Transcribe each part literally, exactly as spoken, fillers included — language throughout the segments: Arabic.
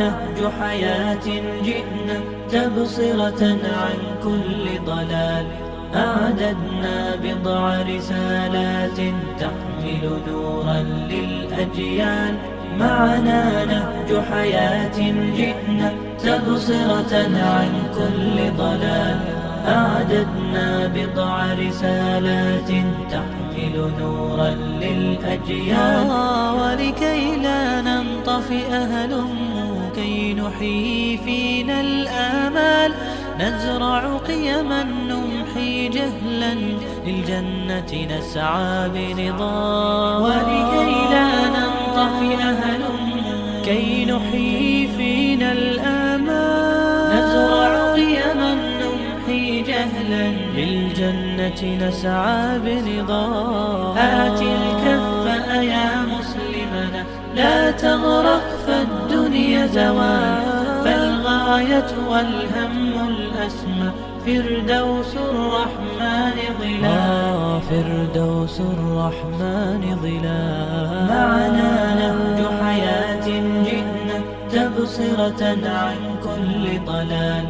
نهج حياة جئنا تبصرة عن كل ضلال. أعددنا بضع رسالات تحمل نورا للأجيال. معنا نهج حياة جئنا تبصرة عن كل ضلال. أعددنا بضع رسالات تحمل نورا للأجيال. ولكي لا ننطفئ هلموا كي نحيي فينا الآمال. نزرع قيما نمحي جهلا للجنة نسعى بنضال. ولكي لا ننطفئ هلموا كي نحيي فينا الآمال. نزرع قيما نمحي جهلا للجنة نسعى بنضال. هات الكف يا مسلمنا لا تغرق فالدنيا زوال. فالغاية والهم الأسمى فردوس الرحمن ظلال. فردوس الرحمن ظلال. معنا نهج حياة جئنا تبصرة عن كل ضلال.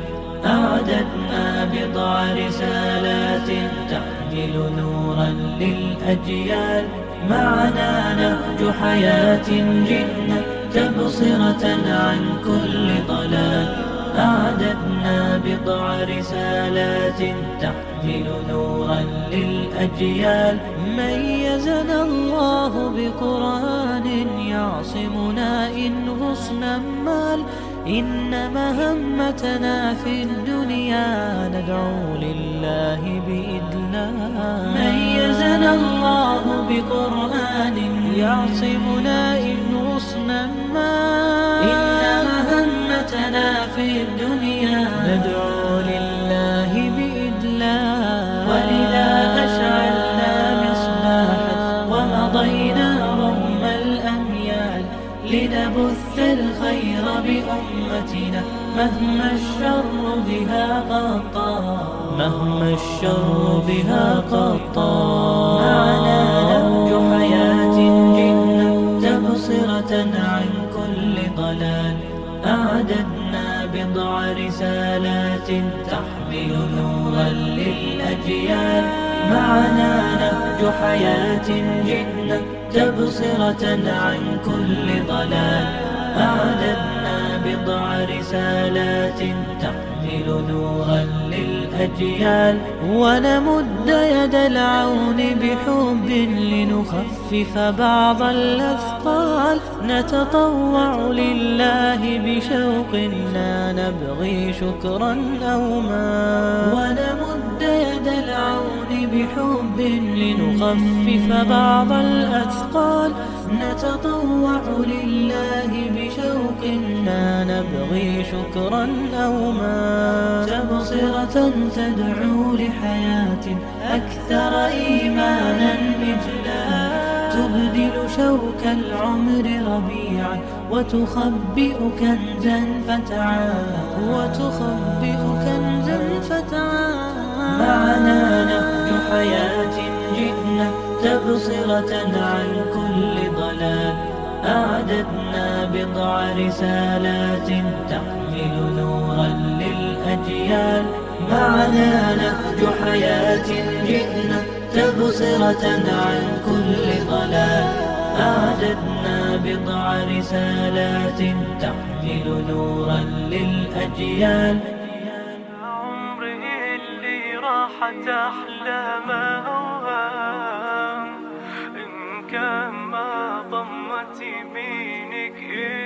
أعددنا بضع رسالات تحمل نورا للأجيال. معنا نهج حياة جئنا تبصرة عن كل ضلال. أعددنا بضع رسالات تحمل نورا للأجيال. ميزنا الله بقرآن يعصمنا إن غصنا مال. إن مهمتنا في الدنيا ندعو لله بإذلال. ميزنا الله بقرآن يعصمنا إن غصنا مال. إن مهمتنا في الدنيا ندعو لله بإذلال. ولذا أشعلنا مصباحا ومضينا رغم الأميال. لنبث الخير بأمتنا مهما الشر بها غطى. مهما الشر بها قطى. معنا نهج حياة جئنا تبصرة عن كل ضلال. أعددنا بضع رسالات تحمل نورا للأجيال. معنا نهج حياة جئنا تبصرة عن كل ضلال. أعددنا بضع رسالات تحمل نورا للأجيال. ونمد يد العون بحب لنخفف بعض الأثقال. نتطوع لله بشوق لا نبغي شكرا أو مال. ونمد يد العون بحب لنخفف بعض الأثقال. نتطوع لله بشوق لا نبغي شكرا أو مال. تبصرة تدعو لحياة أكثر إيمانا إجلال. تبدل شوك العمر ربيعا وتخبئ كنزا فتعال. وتخبئ كنزا فتعال. معنا نهج حياة جئنا تبصرة عن كل ضلال. أعددنا بضع رسالات تحمل نورا للأجيال. معنا نهج حياة جئنا تبصرة عن كل ضلال. أعددنا بضع رسالات تحمل نورا للأجيال. عمري اللي راحت أحلام أوهام. إن كان ما ضمت يمينك